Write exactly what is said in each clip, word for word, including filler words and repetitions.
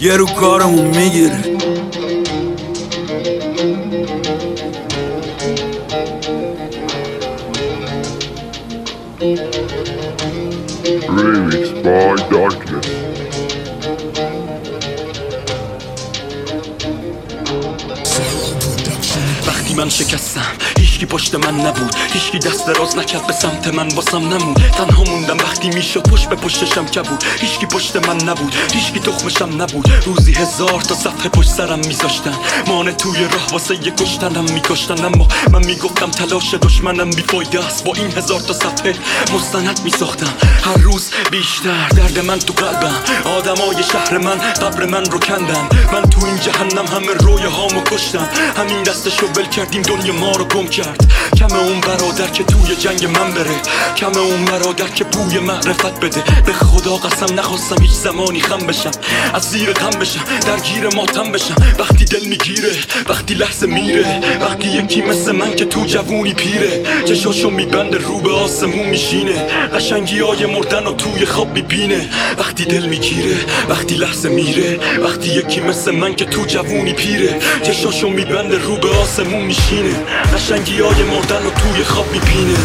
یه رو کارمون میگیره. Remix by Darkness. وقتی من شکستم هیچکی پشت من نبود، هیچکی دست دراز نکرد به سمت من، واسم نمون. تنها موندم وقتی میشد پشت به پشتشم کبود، هیچکی پشت من نبود، هیچکی تخمشم نبود. روزی هزار تا صفحه پشت سرم میذاشتن، مانع توی راه واسه یه کشتنم میکشتن. اما من میگفتم تلاش دشمنم بیفایده است، با این هزار تا صفحه مستند میساختم. هر روز بیشتر درد من تو قلبم، آدمای شهر من قبر من رو کندن. من تو این جهنم همه رویه هامو کشتم، همین دستشو ول کردیم دنیا ما رو گم کرد. کم اون برادر که توی جنگ من بره، کم اون برادر که بوی معرفت بده. به خدا قسم نخواستم هیچ زمانی خم بشم، از زیر غم بشم، درگیر ماتم بشم. وقتی دل میگیره، وقتی لحظه میره، وقتی یکی مثل من که تو جوونی پیره، چشاشو میبنده رو به آسمون میشینه، قشنگی های مردن و توی خواب میبینه. وقتی دل میگیره، وقتی لحظه میره، وقتی یکی مثل من که تو جوونی پیره، چشاشو میبنده رو به آسمون میشینه، قشنگی های مردن و توی خواب میبینه.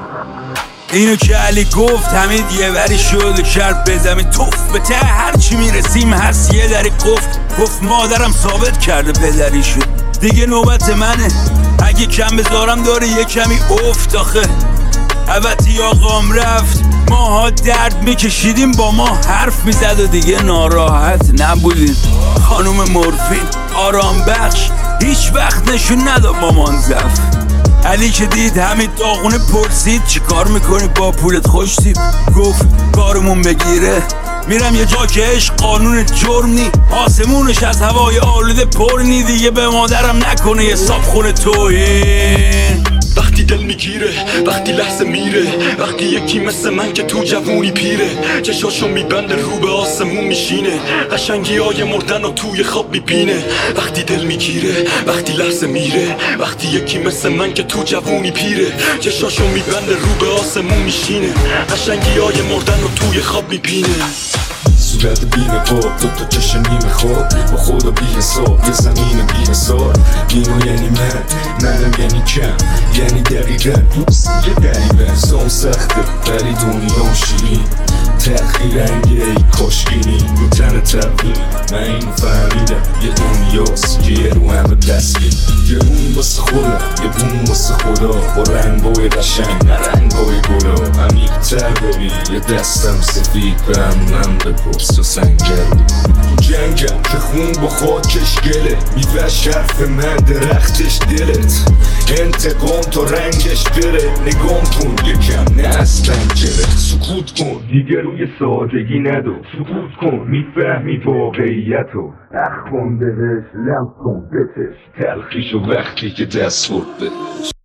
اینو که علی گفت همه دیگه بری شد و کرد به زمین توف. به ته هرچی میرسیم هست یه دری قفل. گفت مادرم ثابت کرده پدری شد، دیگه نوبت منه. اگه کم بذارم داره یه کمی افت. آخه البته آقام رفت، ماها درد میکشیدیم، با ما حرف میزد و دیگه ناراحت نبودیم. خانوم مورفین آرام بخش هیچ وقت نشون نداد مامان زف. علی که دید همین داغونه پرسید چی کار میکنی با پولت؟ خوش تیپ گفت کارمون بگیره میرم یه جا که عشق قانون جرم نی، آسمونش از هوای آلوده پر نی. دیگه به مادرم نکنه یه صابخونه توهین. وقتی دل میگیره، وقتی لحظه میره، وقتی یکی مثل من که تو جوونی پیره، چشاشو میبنده رو به آسمون میشینه، قشنگی های مردن و توی خواب میبینه. وقتی دل میگیره، وقتی لحظه میره، وقتی یکی مثل من که تو جوونی پیره، چشاشو میبنده رو به آسمون میشینه، قشنگی های مردن و توی خواب میبینه. صورت بینه پاک دو تا چشم نیمه خواب، با خدا بی حساب یه زمین بی حسار. اینو یعنی من، منم یعنی کم، یعنی دقیقا دوست یه دریبه. سام سخته ولی دنیا شیرین، تلخی رنگه ای کاشگینی رو تن تبدیل. من اینو فهمیدم یه دنیاست که یه رو همه دستگیر. یه بون واسه خودم، یه بون واسه خدا، با رنگای قشنگ نه رنگای گلا. عمیق تر ببین یه دستم سفید به همونم بپرس و سنگل. جنگم که خون با خاکش گله، میوه شرف من درختش دلت. انتقام تا رنگش بره، نگام کن یکم نه اصلا جره. سکوت کن دیگه روی سادگی ندو، سکوت کن میفهمی واقعیتو. اخ کن بهش لم کن بتش، تلخیشو وقتی که دست خورد بهش.